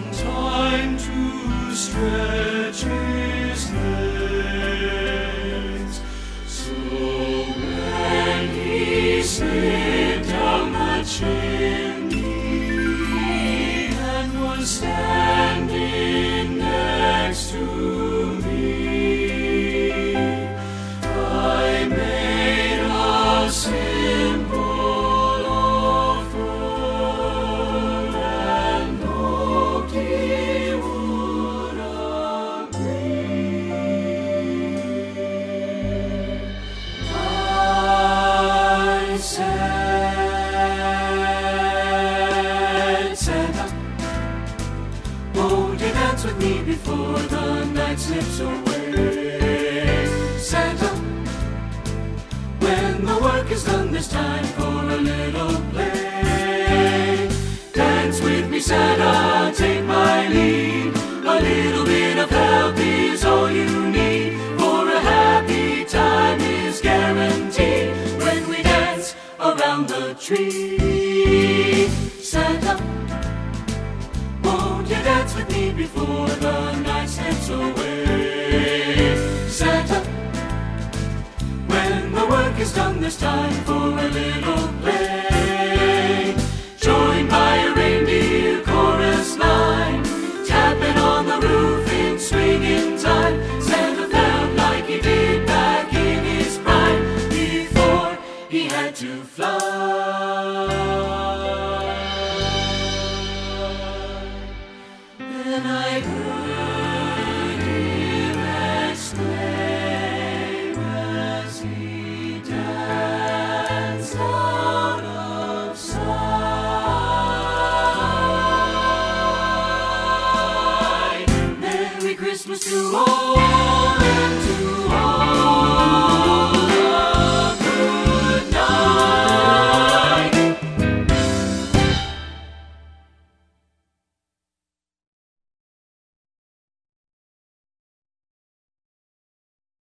time to stretch his legs. So when he slid down the chimney and was standing next to me, I made a simple offer and hoped he would agree. I said, Santa, won't you dance with me before the night slips away? Santa, when the work is done, there's time for a little play. Dance with me, Santa, take my lead. A little bit of help is all you need, for a happy time is guaranteed when we dance around the tree. Santa, won't you dance with me before the night slips away? Santa, when the work is done, there's time for a little play. Joined by a reindeer chorus line, tapping on the roof in swinging time. Santa felt like he did back in his prime before he had to fly. Then I heard him exclaim as he danced out of sight, Merry Christmas to all.